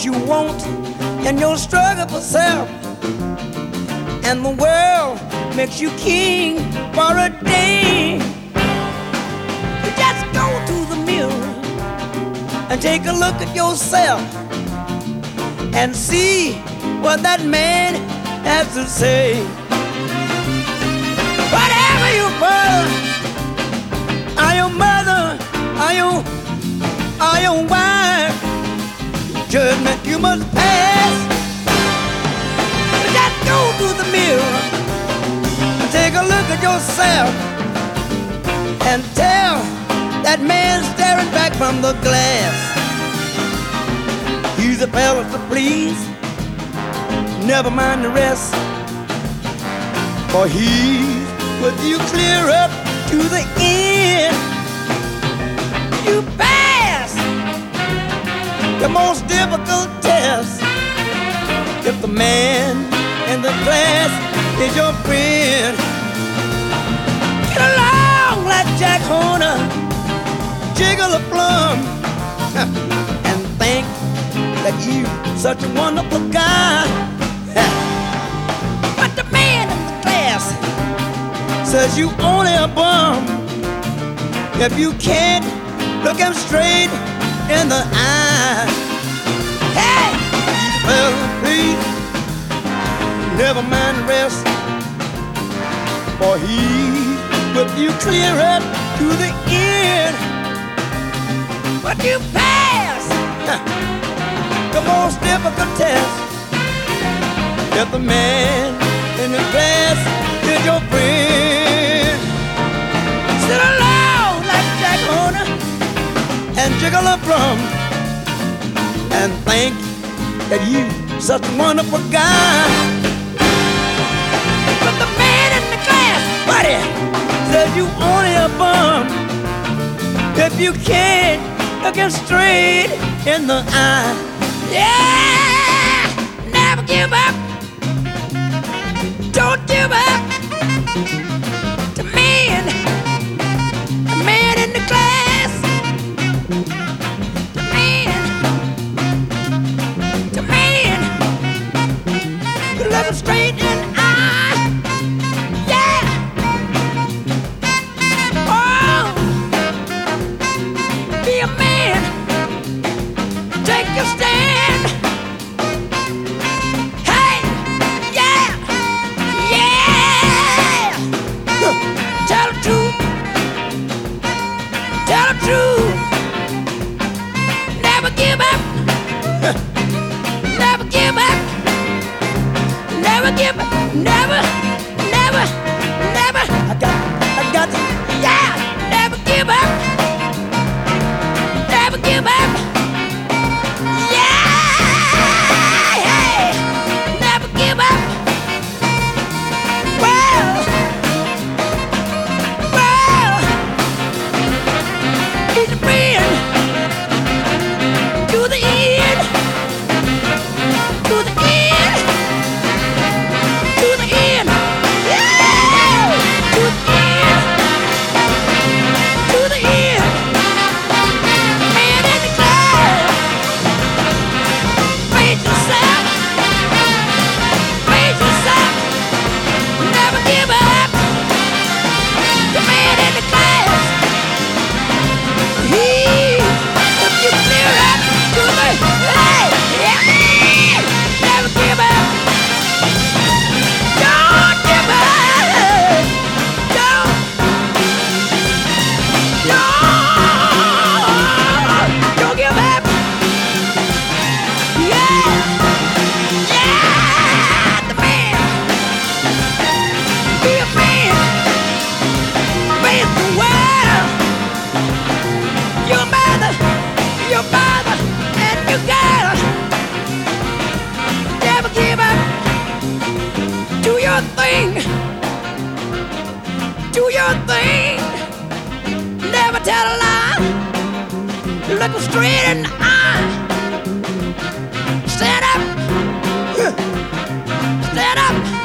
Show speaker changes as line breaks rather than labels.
what you want in your struggle for self. And the world makes you king for a day. You just go to the mirror and take a look at yourself and see what that man has to say. Whatever your father, or your mother, or your wife, judgment you must pass. Just go to the mirror and take a look at yourself and tell that man staring back from the glass, he's a fella to please, never mind the rest, for he's with you clear up to the end. You pass the most difficult test if the man in the class is your friend. Get along like Jack Horner, jiggle a plum, and think that you such a wonderful guy. But the man in the class says you only a bum if you can't look him straight in the eye. Hey, well, please, never mind the rest, for he will you clear up to the end. But you pass the most difficult test if the man in the class is your friend. Sit alone like Jack Horner and jiggle a plum and think that you such a wonderful guy. But the man in the class, buddy, says you only a bum if you can't look him straight in the eye. Yeah, never give up. Don't give up. The man in the class. The man, you look him straight in the eye. Yeah. Oh, be a man. Take your stand. Hey, yeah, yeah. Tell the truth. Tell the truth. Never give up. Never give up. Never give up. Never, never, never. I got to, yeah. Never give up. Never give up. Yeah. Hey. Never give up. Well, he's a friend to the end. To the end. To the end. Yeah. To the end. To the end. Man in the cloud. Face yourself. Face yourself. Never give up. The man in the class. He if you clear up to the hey, yeah. Never give up. Don't give up. Don't give up. Yeah. Yeah. The man. Be a man. Face the world. Your mother, and your girl. Never give up. Do your thing. Do your thing. Never tell a lie. Look 'em straight in the eye. Stand up. Stand up.